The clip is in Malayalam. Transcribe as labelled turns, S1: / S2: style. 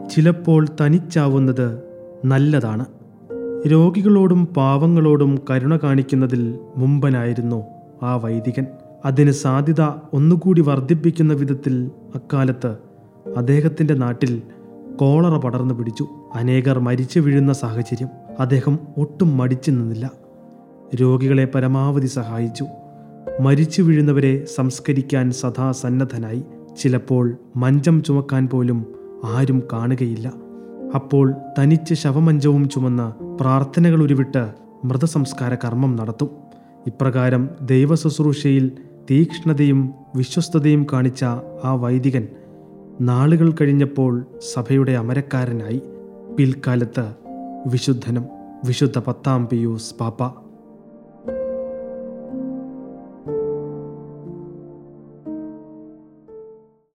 S1: ചിലപ്പോൾ തനിച്ചാവുന്നത് നല്ലതാണ്. രോഗികളോടും പാവങ്ങളോടും കരുണ കാണിക്കുന്നതിൽ മുമ്പനായിരുന്നു ആ വൈദികൻ. അതിന് സാധ്യത ഒന്നുകൂടി വർദ്ധിപ്പിക്കുന്ന വിധത്തിൽ അക്കാലത്ത് അദ്ദേഹത്തിൻ്റെ നാട്ടിൽ കോളറ പടർന്നു പിടിച്ചു. അനേകർ മരിച്ചു വീഴുന്ന സാഹചര്യം. അദ്ദേഹം ഒട്ടും മടിച്ചു നിന്നില്ല. രോഗികളെ പരമാവധി സഹായിച്ചു. മരിച്ചു വീഴുന്നവരെ സംസ്കരിക്കാൻ സദാ സന്നദ്ധനായി. ചിലപ്പോൾ മഞ്ചം ചുമക്കാൻ പോലും ആരും കാണുകയില്ല. അപ്പോൾ തനിച്ച് ശവമഞ്ചവും ചുമന്ന് പ്രാർത്ഥനകൾ ഉരുവിട്ട് മൃതസംസ്കാര കർമ്മം നടത്തും. ഇപ്രകാരം ദൈവശുശ്രൂഷയിൽ തീക്ഷ്ണതയും വിശ്വസ്തതയും കാണിച്ച ആ വൈദികൻ നാളുകൾ കഴിഞ്ഞപ്പോൾ സഭയുടെ അമരക്കാരനായി. പിൽക്കാലത്ത് വിശുദ്ധനും വിശുദ്ധ 10-ാം പിയൂസ് പാപ്പ.